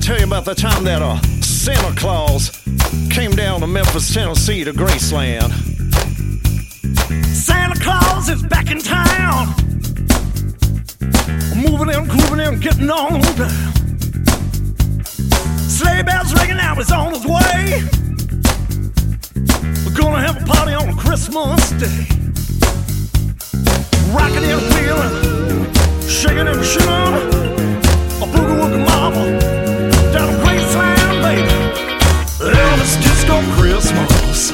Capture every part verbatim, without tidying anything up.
tell you about the time that uh, Santa Claus came down to Memphis, Tennessee to Graceland. Santa Claus is back in town, moving in, grooving in, getting on down. Sleigh bells ringing out, he's on his way. We're gonna have a party on Christmas Day. Rocking and wheeling, shaking and shooting, a boogie woogie mama down to Graceland, baby. Elvis Disco Christmas,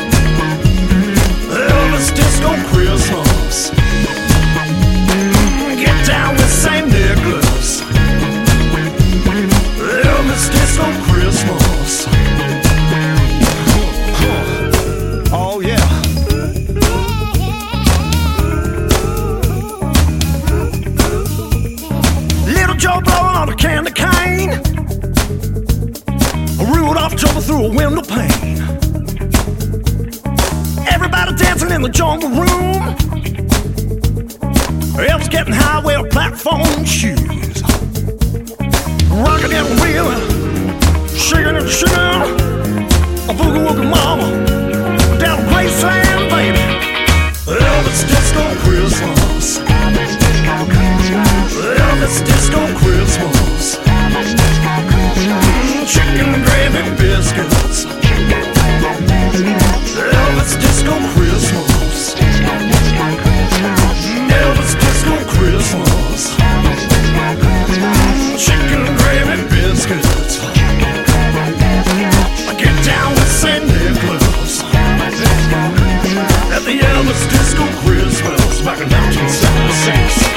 Elvis Disco Christmas. Get down with Saint Nicholas, Elvis Disco Christmas. Oh yeah. Little Joe blowing on a candy cane, Rudolph jumping through a window pane. Everybody dancing in the jungle room. Elvis getting high with platform shoes, rocking and wheeling, shaking and shooting, a boogie woogie mama down Graceland, baby. Elvis Disco Christmas, Elvis Disco Christmas, Elvis Disco Christmas, Elvis Disco Christmas. Chicken and gravy biscuits, Elvis Disco Christmas, Elvis Disco Christmas, chicken and gravy biscuits. Get down with Saint Nicholas at the Elvis Disco Christmas back in nineteen seventy-six.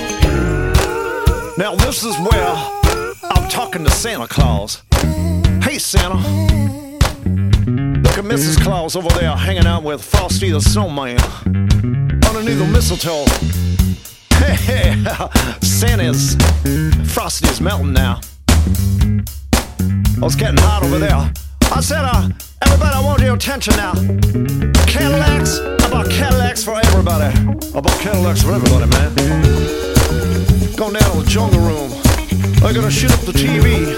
Now this is where I'm talking to Santa Claus. Hey Santa, look at Missus Claus over there hanging out with Frosty the Snowman underneath the mistletoe. Hey, hey, Santa's Frosty's melting now. Oh, it's getting hot over there. I said, uh, everybody, I want your attention now. Cadillacs, about Cadillacs for everybody. About Cadillacs for everybody, man. Going down to the jungle room. They're gonna shoot up the T V.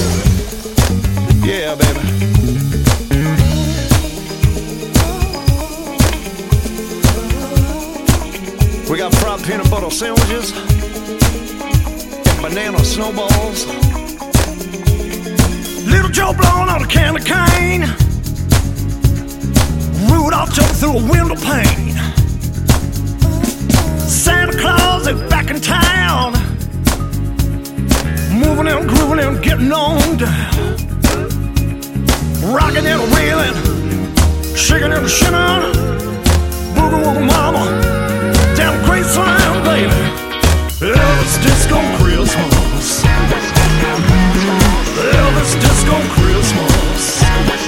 Yeah, baby. We got fried peanut butter sandwiches and banana snowballs. Little Joe blowing on a candy cane, Rudolph jumping through a window pane. Santa Claus is back in town, moving and grooving and getting on down. Rocking and reeling, shaking and shooting, boogie woogie mama down Graceland, baby. Elvis Disco Christmas, Elvis Disco Christmas,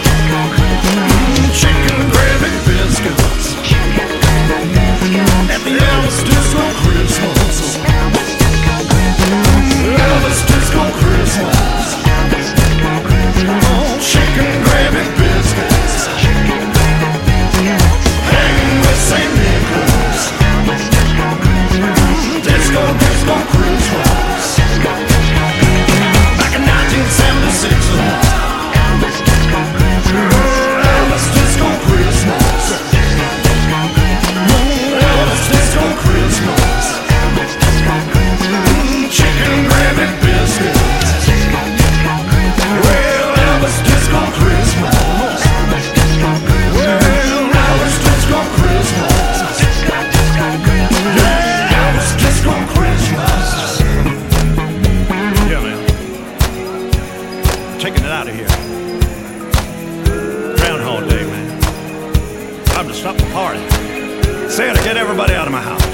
chicken and gravy biscuits at the Elvis Disco Christmas, Elvis Disco Christmas, oh, chicken and gravy biscuits, hanging with Saint Nicholas, Disco Disco Christmas, back in nineteen seventy-six. Elvis Disco Christmas, Elvis Disco Christmas, Elvis Disco Christmas, chicken gravy biscuits. Well, Elvis Disco Christmas, well, Elvis Disco Christmas, yeah, Elvis Disco Christmas. Yeah, man. Taking it out of here. Groundhog Day, man. Time to stop the party. Santa, get everybody out of my house.